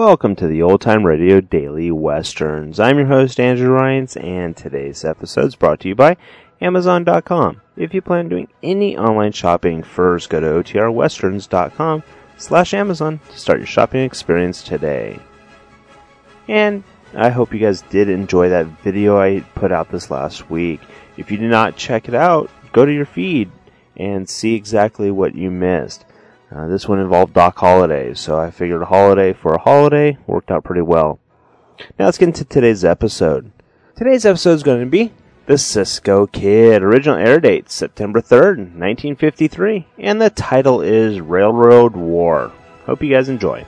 Welcome to the Old Time Radio Daily Westerns. I'm your host, Andrew Ryans, and today's episode is brought to you by Amazon.com. If you plan on doing any online shopping, first go to otrwesterns.com/Amazon to start your shopping experience today. And I hope you guys did enjoy that video I put out this last week. If you did not check it out, go to your feed and see exactly what you missed. This one involved Doc Holliday, so I figured a holiday for a holiday worked out pretty well. Now let's get into today's episode. Today's episode is going to be The Cisco Kid. Original air date, September 3rd, 1953, and the title is Railroad War. Hope you guys enjoy.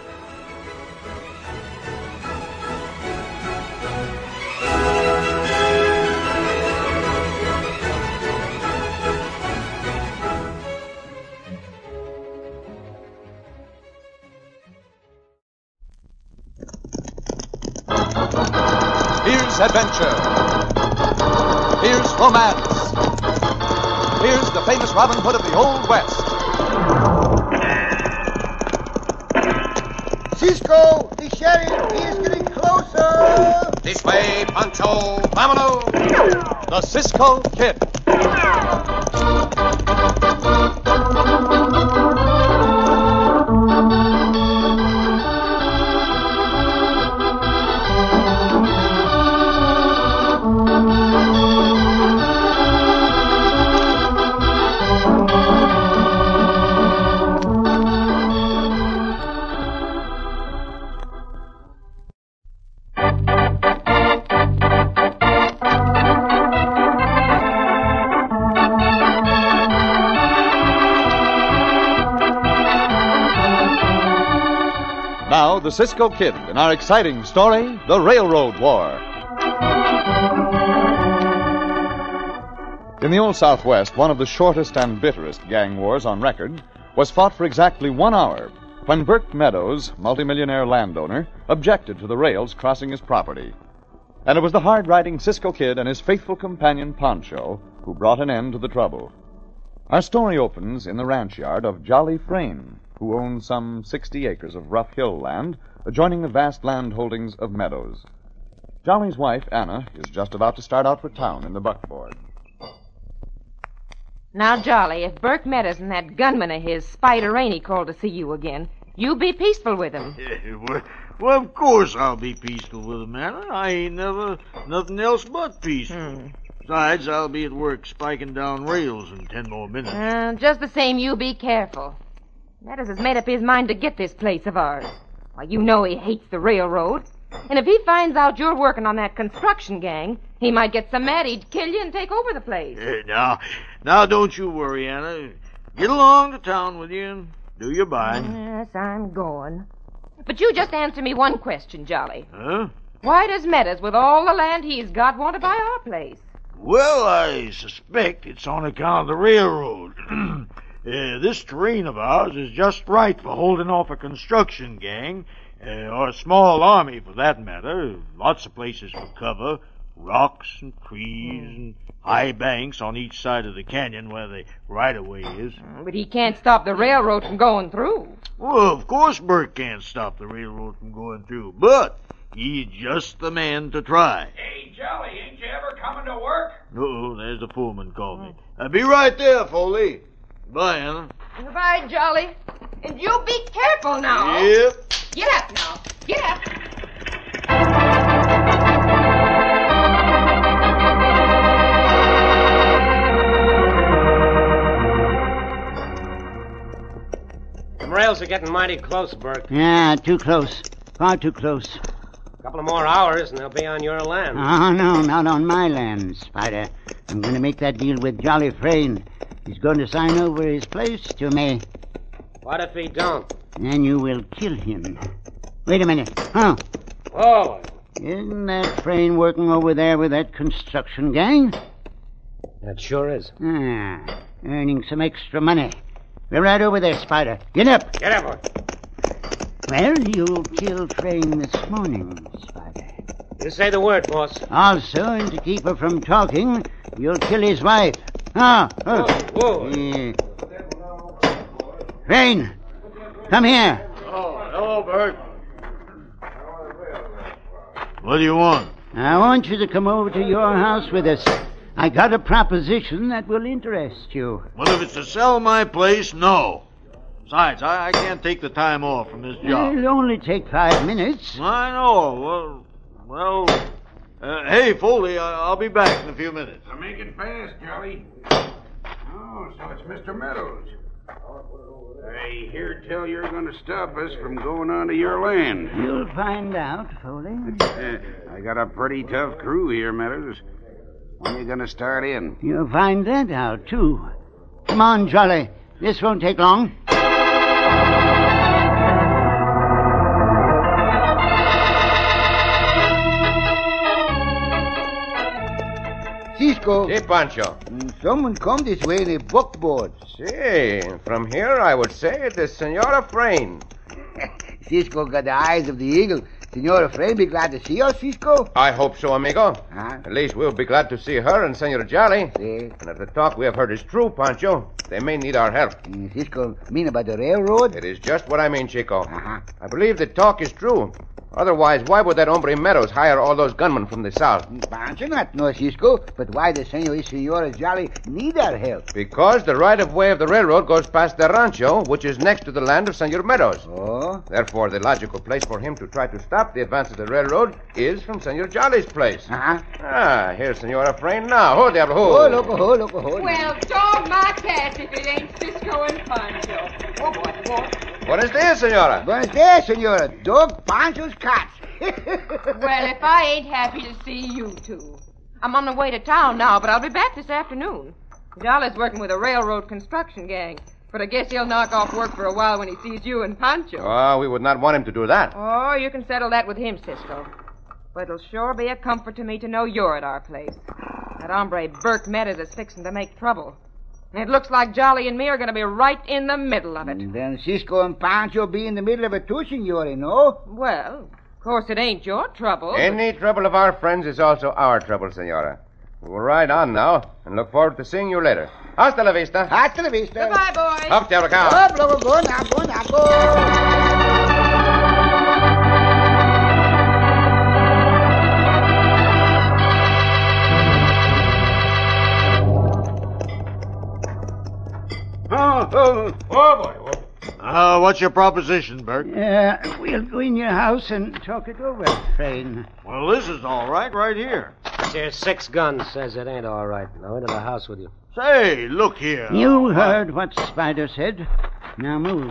Here's adventure. Here's romance. Here's the famous Robin Hood of the Old West. Cisco, the sheriff, he is getting closer. This way, Pancho, vámonos. The Cisco Kid. Now, the Cisco Kid in our exciting story, The Railroad War. In the Old Southwest, one of the shortest and bitterest gang wars on record was fought for exactly 1 hour when Burke Meadows, multimillionaire landowner, objected to the rails crossing his property. And it was the hard-riding Cisco Kid and his faithful companion Pancho who brought an end to the trouble. Our story opens in the ranch yard of Jolly Frayne, who owns some 60 acres of rough hill land adjoining the vast land holdings of Meadows. Jolly's wife, Anna, is just about to start out for town in the buckboard. Now, Jolly, if Burke Meadows and that gunman of his, Spider Rainey, called to see you again, you be peaceful with him. Well, of course I'll be peaceful with him, Anna. I ain't never nothing else but peaceful. Besides, I'll be at work spiking down rails in 10 more minutes. Just the same, you be careful. Meadows has made up his mind to get this place of ours. Why, you know he hates the railroad. And if he finds out you're working on that construction gang, he might get so mad he'd kill you and take over the place. Now don't you worry, Anna. Get along to town with you and do your buying. Yes, I'm going. But you just answer me one question, Jolly. Huh? Why does Meadows, with all the land he's got, want to buy our place? Well, I suspect it's on account of the railroad. This terrain of ours is just right for holding off a construction gang, or a small army for that matter. Lots of places for cover, rocks and trees and high banks on each side of the canyon where the right-of-way is. But he can't stop the railroad from going through. Well, of course Burke can't stop the railroad from going through, but he's just the man to try. Hey, Jolly, ain't you ever coming to work? Uh-oh, there's the foreman calling me. I'll be right there, Foley. Bye, Anna. Goodbye, Jolly. And you be careful now. Yep. Get up now. Get up. Them rails are getting mighty close, Burke. Yeah, too close. Far too close. A couple of more hours and they'll be on your land. Oh, no, not on my land, Spider. I'm going to make that deal with Jolly Frayne. He's going to sign over his place to me. What if he don't? Then you will kill him. Wait a minute. Huh? Whoa. Isn't that Frayne working over there with that construction gang? That sure is. Earning some extra money. We're right over there, Spider. Get up. Get up, boy. Well, you killed Frayne this morning, Spider. You say the word, boss. Also, and to keep her from talking, you'll kill his wife. Ah, Whoa. Frayne, come here. Oh, hello, Burke. What do you want? I want you to come over to your house with us. I got a proposition that will interest you. Well, if it's to sell my place, no. Besides, I can't take the time off from this job. It'll only take 5 minutes. I know. Hey, Foley, I'll be back in a few minutes. So make it fast, Jolly. Oh, so it's Mr. Meadows. I hear tell you're going to stop us from going onto your land. You'll find out, Foley. I got a pretty tough crew here, Meadows. When are you going to start in? You'll find that out, too. Come on, Jolly. This won't take long. Cisco, Si, Pancho. someone come this way in a buckboard. Si, from here I would say it is Senora Frayne. Cisco got the eyes of the eagle. Senora Frey be glad to see us, Cisco. I hope so, amigo. Huh? At least we'll be glad to see her and Senor Jolly. Si. And if the talk we have heard is true, Pancho, they may need our help. Cisco, mean about the railroad? It is just what I mean, Chico. Uh-huh. I believe the talk is true. Otherwise, why would that hombre Meadows hire all those gunmen from the south? Pancho not know, Cisco, but why the Senora Jolly need our help? Because the right-of-way of the railroad goes past the rancho, which is next to the land of Senor Meadows. Oh? Therefore, the logical place for him to try to stop the advance of the railroad is from Senor Jolly's place. Uh-huh. Ah, here's Senora Frayne now. Ho, diablo, ho. Oh, loco. Well, dog my cat if it ain't Cisco and Pancho. Oh, what? What is this, Senora? Buenos dias, Senora. Dog Pancho's cats. Well, if I ain't happy to see you two. I'm on the way to town now, but I'll be back this afternoon. Jolly's working with a railroad construction gang, but I guess he'll knock off work for a while when he sees you and Pancho. Oh, we would not want him to do that. Oh, you can settle that with him, Cisco. But it'll sure be a comfort to me to know you're at our place. That hombre Burke Meadows is fixing to make trouble. And it looks like Jolly and me are going to be right in the middle of it. And then Cisco and Pancho be in the middle of it too, Senora, no? Well, of course it ain't your trouble. Any trouble of our friends is also our trouble, Senora. We will ride on now and look forward to seeing you later. Hasta la vista. Hasta la vista. Goodbye, boys. Up, diablo, cow. Up, loco, go now. Oh, boy. What's your proposition, Bert? We'll go in your house and talk it over, Frayne. Well, this is all right here. There's 6 guns says it ain't all right. Now into the house with you. Say, look here. You heard what Spider said. Now move.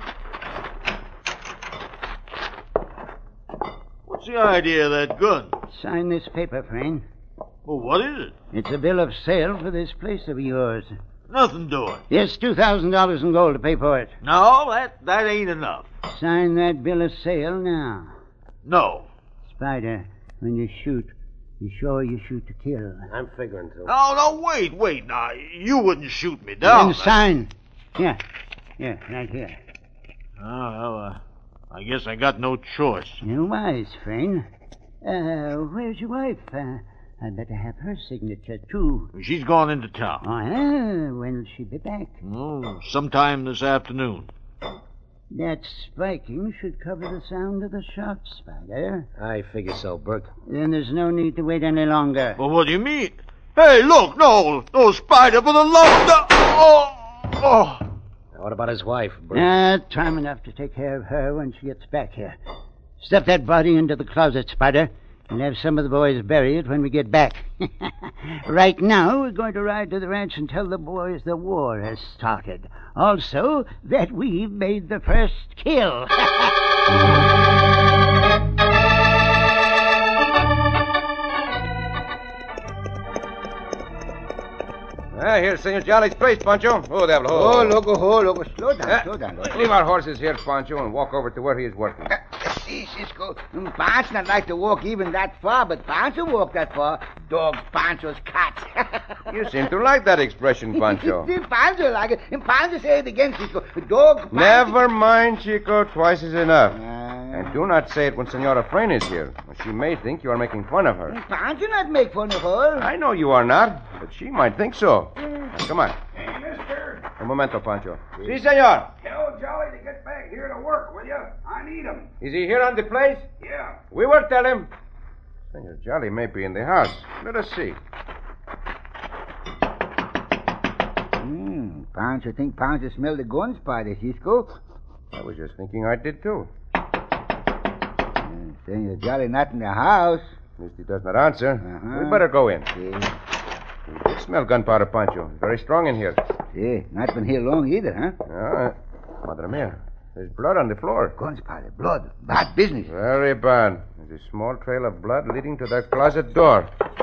What's the idea of that gun? Sign this paper, Frayne. Well, what is it? It's a bill of sale for this place of yours. Nothing doing. Here's $2,000 in gold to pay for it. No, that ain't enough. Sign that bill of sale now. No. Spider, when you shoot, be sure you shoot to kill. I'm figuring to. No, wait. Now, you wouldn't shoot me down. Then sign. Here, right here. I guess I got no choice. You're wise, Frayne. Where's your wife? I'd better have her signature, too. She's gone into town. Oh, yeah? When'll she be back? Oh, sometime this afternoon. That spiking should cover the sound of the shot, Spider. I figure so, Burke. Then there's no need to wait any longer. Well, what do you mean? Hey, look, no, Spider, for the love of... Oh! Now, what about his wife, Burke? Time enough to take care of her when she gets back here. Stuff that body into the closet, Spider, and have some of the boys bury it when we get back. Right now, we're going to ride to the ranch and tell the boys the war has started. Also, that we've made the first kill. Here's Senor Jolly's place, Pancho. Oh, diablo. Oh, loco. Slow down, loco. Leave our horses here, Pancho, and walk over to where he is working. See, Cisco, Pancho not like to walk even that far, but Pancho walk that far. Dog Pancho's cat. You seem to like that expression, Pancho. Pancho like it, and Pancho say it again, Cisco. Dog Pancho... Never mind, Chico. Twice is enough. And do not say it when Senora Frayne is here. She may think you are making fun of her. Pancho not make fun of her. I know you are not, but she might think so. Now, come on. Hey, mister. Un momento, Pancho. Si, senor. Tell Jolly to get back here to work, will you? I need him. Is he here on the place? Yeah. We will tell him. Senor Jolly may be in the house. Let us see. Pancho think Pancho smell the gun, Spider, Cisco. I was just thinking I did, too. Senor Jolly not in the house. At least he does not answer. We better go in. We did smell gunpowder, Pancho. Very strong in here. Not been here long either, huh? Madre mia. There's blood on the floor. Gunpowder, blood. Bad business. Very bad. There's a small trail of blood leading to that closet door.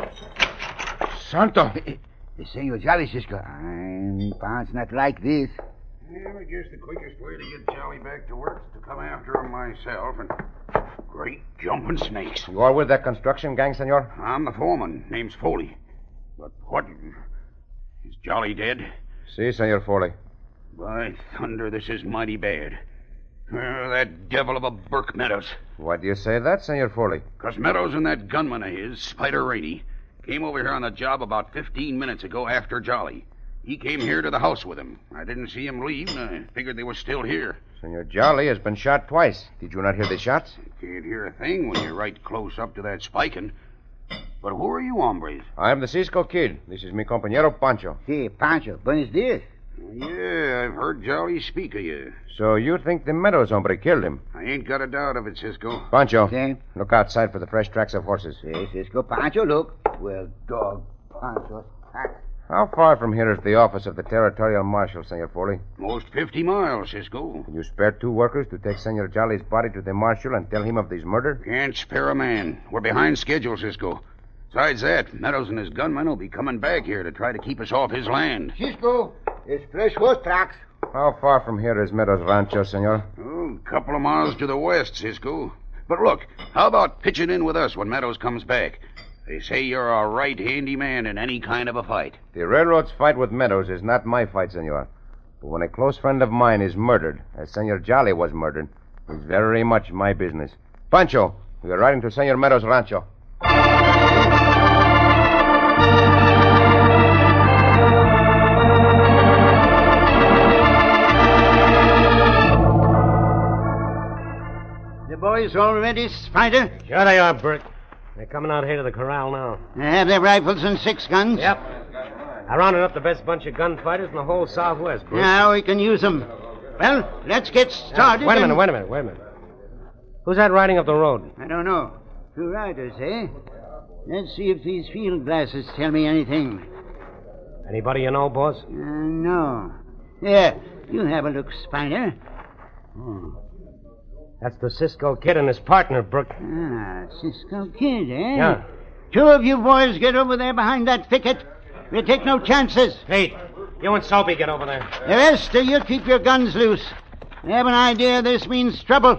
Santo! Senor Jolly, Cisco. Pancho not like this. I guess the quickest way to get Jolly back to work is to come after him myself and... Great jumping snakes. You are with that construction gang, senor? I'm the foreman. Name's Foley. But what... Is Jolly dead? Si, Senor Foley. By thunder, this is mighty bad. That devil of a Burke Meadows. Why do you say that, Senor Foley? 'Cause Meadows and that gunman of his, Spider Rainey, came over here on a job about 15 minutes ago after Jolly. He came here to the house with him. I didn't see him leave, and I figured they were still here. Senor Jolly has been shot twice. Did you not hear the shots? You can't hear a thing when you're right close up to that spiking. But who are you hombres? I'm the Cisco Kid. This is mi compañero Pancho. Pancho, buenos dias. Yeah, I've heard Jolly speak of you. So you think the Meadows hombre killed him? I ain't got a doubt of it, Cisco. Pancho, Si. look outside for the fresh tracks of horses. Cisco, Pancho, look. Well, dog, Pancho. How far from here is the office of the Territorial Marshal, Senor Foley? Most 50 miles, Cisco. Can you spare 2 workers to take Senor Jolly's body to the Marshal and tell him of this murder? Can't spare a man. We're behind schedule, Cisco. Besides that, Meadows and his gunmen will be coming back here to try to keep us off his land. Cisco, it's fresh horse tracks. How far from here is Meadows' rancho, senor? Oh, a couple of miles to the west, Cisco. But look, how about pitching in with us when Meadows comes back? They say you're a right handy man in any kind of a fight. The railroad's fight with Meadows is not my fight, senor. But when a close friend of mine is murdered, as Senor Jolly was murdered, it's very much my business. Pancho, we are riding to Senor Meadows' rancho. The boys all ready, Spider? Sure they are, Burke. They're coming out here to the corral now. They have their rifles and 6 guns? Yep. I rounded up the best bunch of gunfighters in the whole Southwest, Burke. Now we can use them. Well, let's get started. Wait a minute. Who's that riding up the road? I don't know. 2 riders, eh? Let's see if these field glasses tell me anything. Anybody you know, boss? No. Here, you have a look, Spider. That's the Cisco Kid and his partner, Burke. Cisco Kid, eh? Yeah. 2 of you boys get over there behind that thicket. We'll take no chances. Hey, you and Soapy get over there. The rest of you keep your guns loose. I have an idea this means trouble.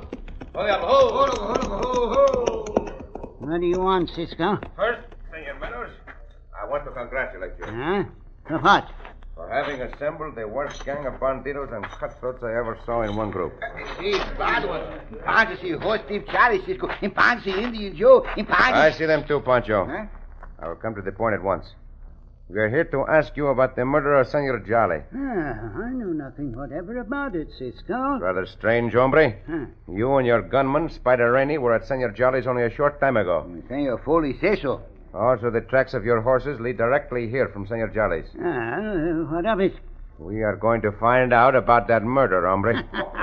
What do you want, Cisco? First, Senor Meadows, I want to congratulate you. Huh? For what? For having assembled the worst gang of bandidos and cutthroats I ever saw in one group. See, bad one. Pancho see horse thief Charlie, Cisco. And Pancho see Indian Joe. And Pancho... I see them too, Pancho. Huh? I will come to the point at once. We are here to ask you about the murder of Senor Jolly. I know nothing whatever about it, Cisco. Rather strange, hombre. You and your gunman, Spider Rainey, were at Senor Jolly's only a short time ago. Senor Foley says so. Also, the tracks of your horses lead directly here from Senor Jolly's. What of it? We are going to find out about that murder, hombre.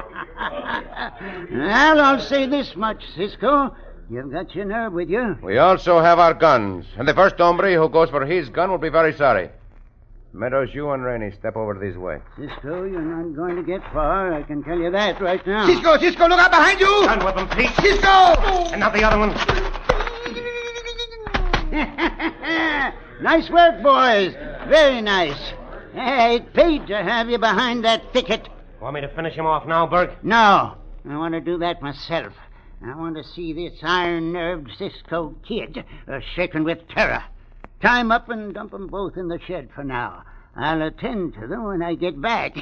Well, I'll say this much, Cisco. You've got your nerve with you. We also have our guns, and the first hombre who goes for his gun will be very sorry. Meadows, you and Rainey step over this way. Cisco, you're not going to get far. I can tell you that right now. Cisco, look out behind you! Gun with them, Pete. Cisco! And not the other one. Nice work, boys. Very nice. It paid to have you behind that thicket. Want me to finish him off now, Burke? No, I want to do that myself. I want to see this iron-nerved Cisco Kid shaken with terror. Tie 'em up and dump 'em both in the shed for now. I'll attend to them when I get back.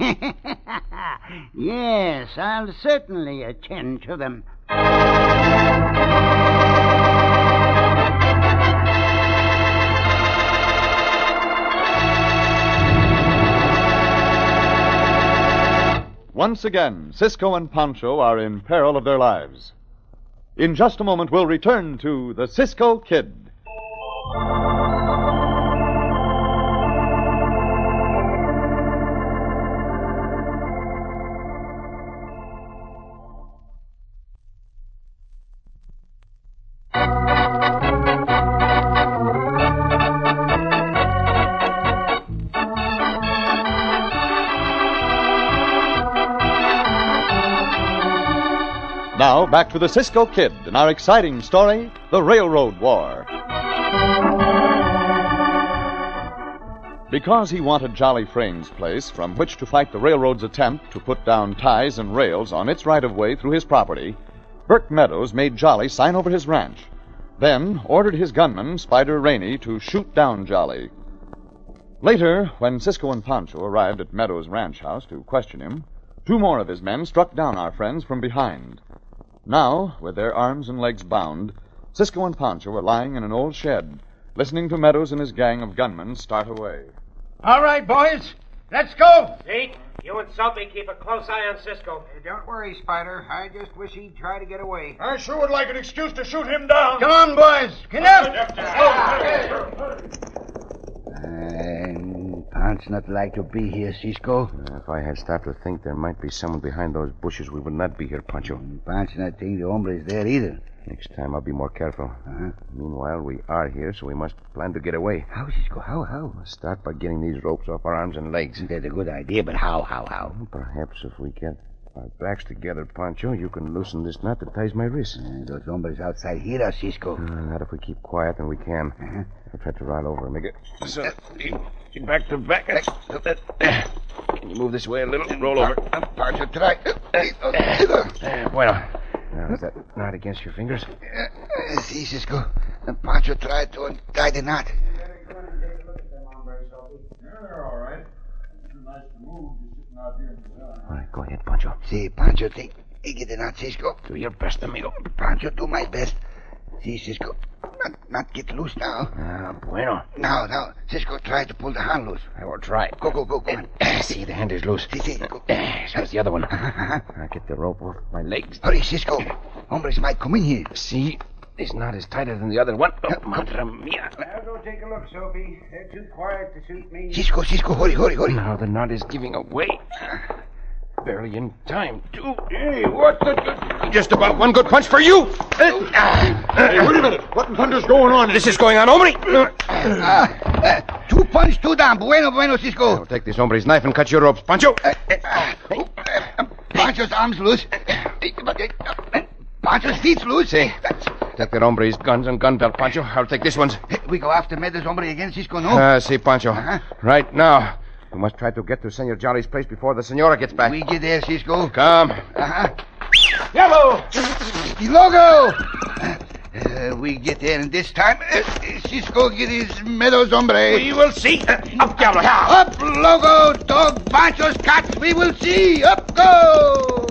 Yes, I'll certainly attend to them. Once again, Cisco and Pancho are in peril of their lives. In just a moment, we'll return to the Cisco Kid. Now, back to the Cisco Kid and our exciting story, The Railroad War. Because he wanted Jolly Frain's place from which to fight the railroad's attempt to put down ties and rails on its right-of-way through his property, Burke Meadows made Jolly sign over his ranch, then ordered his gunman, Spider Rainey, to shoot down Jolly. Later, when Cisco and Pancho arrived at Meadows' ranch house to question him, 2 more of his men struck down our friends from behind. Now, with their arms and legs bound, Cisco and Pancho were lying in an old shed, listening to Meadows and his gang of gunmen start away. All right, boys. Let's go. Zeke, you and Soapy keep a close eye on Cisco. Hey, don't worry, Spider. I just wish he'd try to get away. I sure would like an excuse to shoot him down. Come on, boys. Get up. Pan's not like to be here, Cisco. If I had stopped to think there might be someone behind those bushes, we would not be here, Pancho. Pan's not think the hombre's there either. Next time, I'll be more careful. Meanwhile, we are here, so we must plan to get away. How, Cisco? How? We'll start by getting these ropes off our arms and legs. That's a good idea, but how? Perhaps if we get our backs together, Pancho, you can loosen this knot that ties my wrists. Those hombres outside hear us, Cisco. Not if we keep quiet, then we can. I'll try to ride over and make it. So, back to back. Can you move this way a little? Roll over. Pancho, try. Bueno. Now, is that knot against your fingers? See, Cisco. Pancho tried to untie the knot. They're all right. It's nice to move. You're sitting out here in the sun. All right, go ahead, Pancho. See, Pancho, think he get the knot, Cisco. Do your best, amigo. Pancho, do my best. See, Cisco. Not get loose now. Bueno. Now, Cisco, try to pull the hand loose. I will try. Go. See, the hand is loose. See, go. There's the other one. I'll get the rope off my legs. Hurry, Cisco. Hombres might come in here. See, this knot is tighter than the other one. Madre mia. Now, go take a look, Soapy. They're too quiet to suit me. Cisco, hurry. Now the knot is giving away. Barely in time, too. Hey, what the... Just about one good punch for you. Hey, wait a minute. What in thunder's going on? This is going on, hombre. 2 punch, 2 down. Bueno, Cisco. I'll take this hombre's knife and cut your ropes, Pancho. Pancho's arms loose. Pancho's feet's loose. See, take that hombre's guns and gun belt, Pancho. I'll take this one's. We go after Meadows hombre again, Cisco, no? See, Pancho. Right now. We must try to get to Senor Jolly's place before the senora gets back. We get there, Cisco. Come. Yellow! The logo! We get there, and this time, Cisco get his Meadows hombre. We will see. Up, Diablo. Up, logo, dog, Pancho's cats. We will see. Up, go!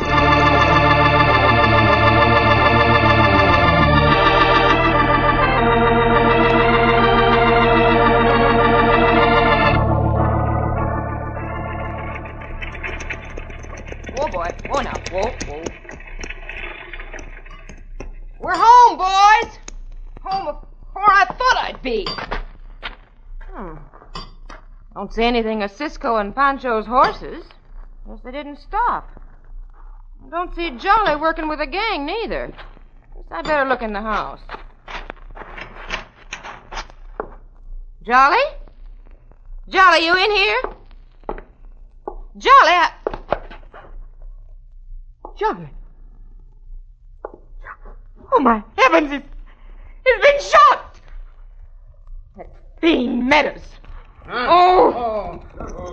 Whoa, boy. Whoa, now. Whoa. We're home, boys. Home before I thought I'd be. Don't see anything of Cisco and Pancho's horses. Guess they didn't stop. Don't see Jolly working with a gang, neither. Guess I better look in the house. Jolly? Jolly, you in here? Jolly, Jolly. Oh, my heavens, he's been shot! That fiend Meadows. Oh!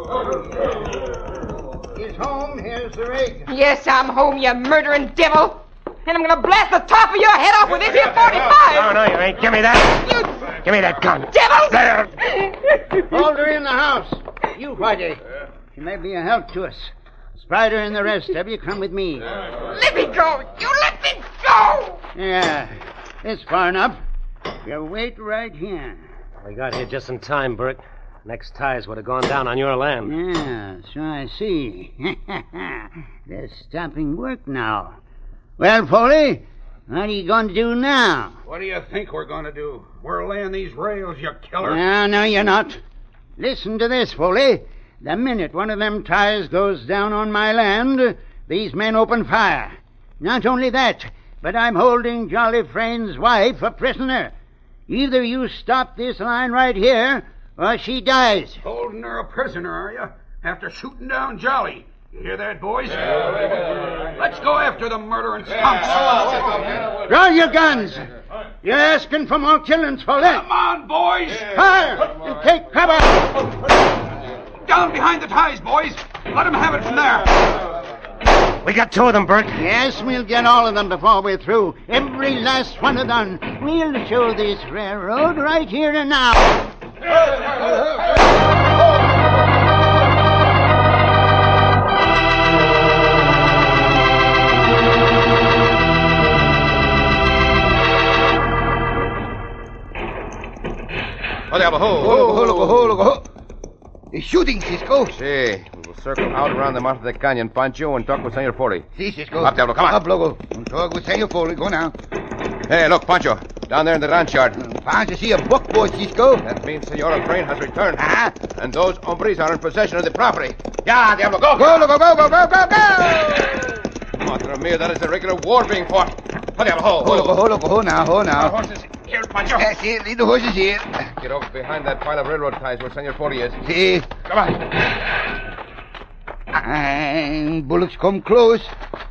He's home. Here's the rig. Yes, I'm home, you murdering devil. And I'm gonna blast the top of your head off with this here 45. No, you ain't. Give me that. Give me that gun. Devil! There. Hold her in the house. You, Whitey. She may be a help to us. Spider and the rest of you come with me. Let me go. You let me go. Yeah, it's far enough. You wait right here. We got here just in time, Burke. Next ties would have gone down on your land. Yeah, so I see. They're stopping work now. Well, Foley, What are you going to do now? What do you think we're going to do? We're laying these rails, you killer. No, you're not. Listen to this, Foley. The minute one of them ties goes down on my land, these men open fire. Not only that, but I'm holding Jolly Frain's wife a prisoner. Either you stop this line right here, or she dies. Holding her a prisoner, are you? After shooting down Jolly. You hear that, boys? Let's go after the murdering skunks. Draw your guns. You're asking for more killings, Foley. Come on, boys. Fire! And take cover. Down behind the ties, boys. Let them have it from there. We got two of them, Bert. Yes, we'll get all of them before we're through. Every last one of them. We'll show this railroad right here and now. He's shooting, Cisco. See, we will circle out around the mouth of the canyon, Pancho, and talk with Senor Foley. Si, Cisco. Up, Diablo, come on. Up, Logo. Talk with Senor Foley. Go now. Hey, look, Pancho, down there in the ranch yard. Pancho see a buckboard, Cisco. That means Senora Frain has returned. Ah. And those hombres are in possession of the property. Yeah, Diablo, go! Go, Logo, go! Madre mia, that is a regular war being fought. Ho, Diablo, ho! Ho now. Our horses here, Pancho. That's it. Lead the horses here. Get over behind that pile of railroad ties where Senor Foley is. See. Come on. And bullocks come close.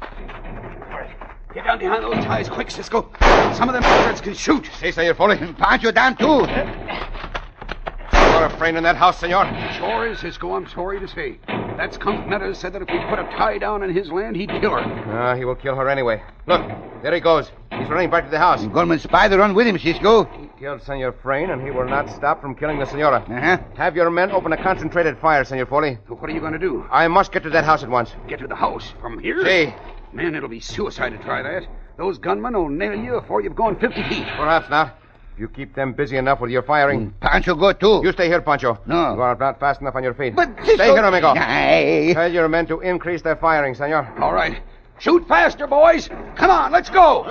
Get down behind those ties quick, Cisco. Some of them birds can shoot. See, Senor Foley. Pancho down, too. Senora Frain in that house, Senor. Sure is, Cisco, I'm sorry to say. That skunk Meadows said that if we put a tie down on his land, he'd kill her. He will kill her anyway. Look, there he goes. He's running back to the house. Gunman Spider run with him, Cisco. He killed Senor Frain, and he will not stop from killing the Senora. Uh-huh. Have your men open a concentrated fire, Senor Foley. So what are you going to do? I must get to that house at once. Get to the house from here? See. Man, it'll be suicide to try that. Those gunmen will nail you before you've gone 50 feet. Perhaps not. If you keep them busy enough with your firing. Pancho go, too. You stay here, Pancho. No. You are not fast enough on your feet. But Cisco... Stay here, amigo. Aye. Tell your men to increase their firing, senor. All right. Shoot faster, boys. Come on, let's go.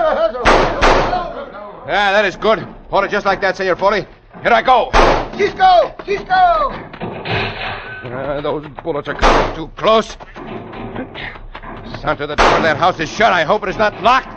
Yeah, that is good. Hold it just like that, Senor Foley. Here I go. Cisco! Those bullets are coming too close. Santa, the door of that house is shut. I hope it is not locked.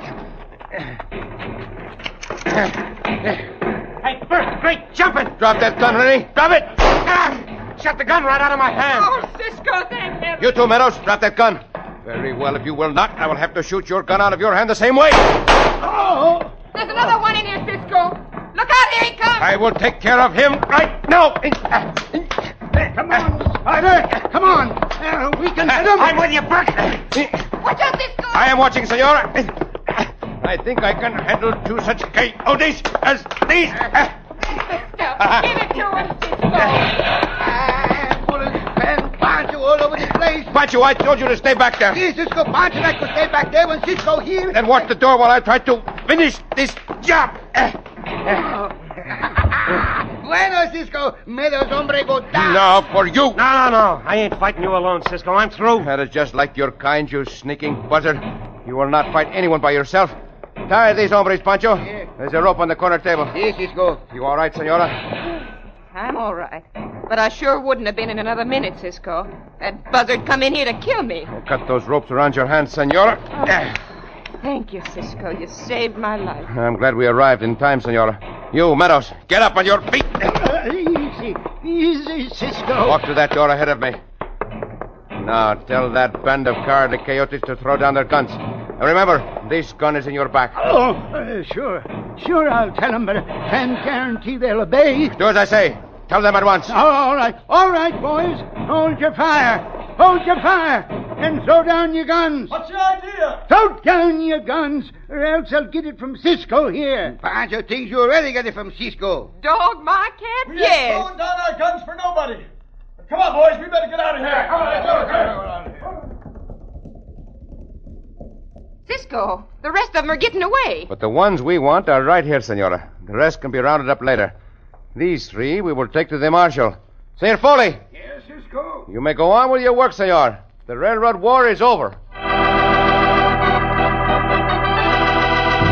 Hey, Bert, great jumping! Drop that gun, Rennie. Drop it. Shut the gun right out of my hand. Oh, Cisco, thank heaven. You too, Meadows. Drop that gun. Very well. If you will not, I will have to shoot your gun out of your hand the same way. Oh! There's another one in here, Cisco. Look out, here he comes. I will take care of him right now. Come on, Spider. Come on. We can hit him. I'm with you, Bert. Watch out, Cisco. I am watching, Senora. I think I can handle two such coyotes as these. Give it to him, Cisco. Bullets and Pancho all over the place. Pancho, I told you to stay back there. See, Cisco, Pancho like to stay back there when Cisco here. Then watch the door while I try to finish this job. Bueno, Cisco. Meadows hombre go down. Now for you. No. I ain't fighting you alone, Cisco. I'm through. That is just like your kind, you sneaking buzzard. You will not fight anyone by yourself. Tie these hombres, Pancho. Yeah. There's a rope on the corner table. See, Cisco. You all right, Senora? I'm all right. But I sure wouldn't have been in another minute, Cisco. That buzzard come in here to kill me. Cut those ropes around your hands, Senora. Thank you, Cisco. You saved my life. I'm glad we arrived in time, Senora. You, Meadows, get up on your feet. Easy, Cisco. Walk to that door ahead of me. Now, tell that band of cowardly coyotes to throw down their guns. Now, remember, this gun is in your back. Sure. Sure, I'll tell them, but I can't guarantee they'll obey. Do as I say. Tell them at once. All right, boys. Hold your fire. And throw down your guns. What's your idea? Throw down your guns, or else I'll get it from Cisco here. Pancho thinks you already got it from Cisco. Dog my cat? We ain't Yes. throwing down our guns for nobody. Come on, boys. We better get out of here. Come on, let's go. Cisco, the rest of them are getting away. But the ones we want are right here, Senora. The rest can be rounded up later. These three we will take to the marshal. Senor Foley! Yes, Cisco. You may go on with your work, senor. The railroad war is over.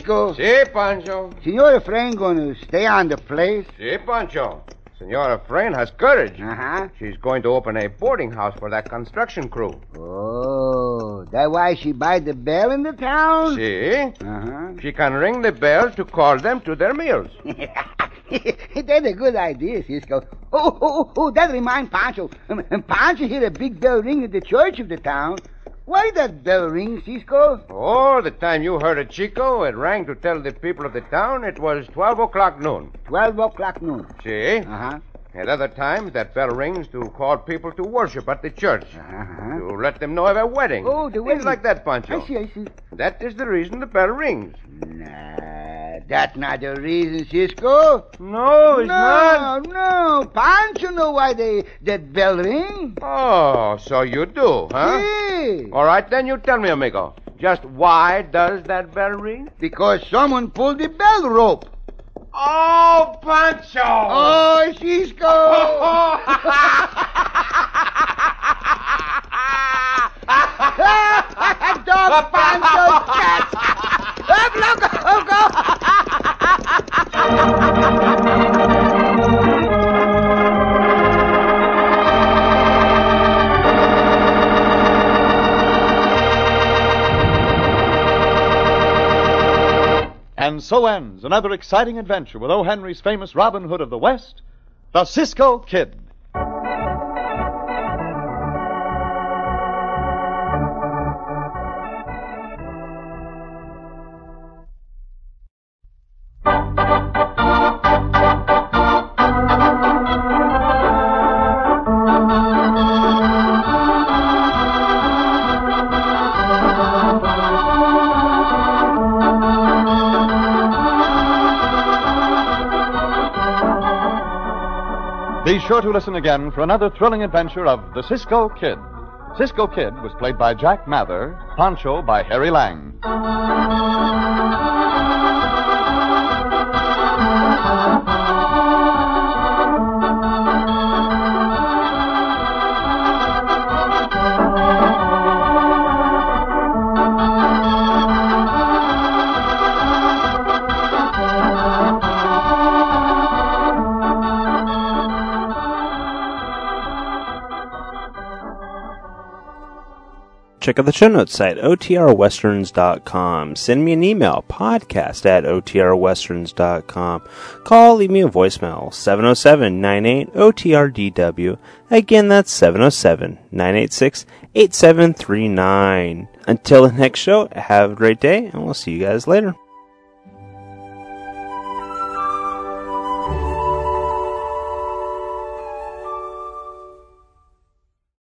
Cisco? Si, Pancho. Senor Efrain going to stay on the place? Si, Pancho. Senora Frayne has courage. Uh-huh. She's going to open a boarding house for that construction crew. Oh, that why she buy the bell in the town? See? Uh-huh. She can ring the bell to call them to their meals. That's a good idea, Cisco. Oh, that reminds Pancho. Pancho hear a big bell ring at the church of the town. Why that bell ring, Cisco? Oh, the time you heard it, Chico, it rang to tell the people of the town it was 12 o'clock noon. 12 o'clock noon. See? Uh-huh. At other times, that bell rings to call people to worship at the church. Uh-huh. To let them know of a wedding. Oh, the wedding. Things like that, Pancho. I see. That is the reason the bell rings. Nah, that's not the reason, Cisco. No, it's not. No. Pancho know why that bell ring. Oh, so you do, huh? Yeah. All right, then you tell me, amigo. Just why does that bell ring? Because someone pulled the bell rope. Oh, Pancho! Oh, Cisco! Dog Pancho cat! And so ends another exciting adventure with O. Henry's famous Robin Hood of the West, the Cisco Kid. Be sure to listen again for another thrilling adventure of the Cisco Kid. Cisco Kid was played by Jack Mather, Pancho by Harry Lang. Check out the show notes site, otrwesterns.com. Send me an email, podcast@otrwesterns.com. Call, leave me a voicemail, 707-98-OTRDW. Again, that's 707-986-8739. Until the next show, have a great day, and we'll see you guys later.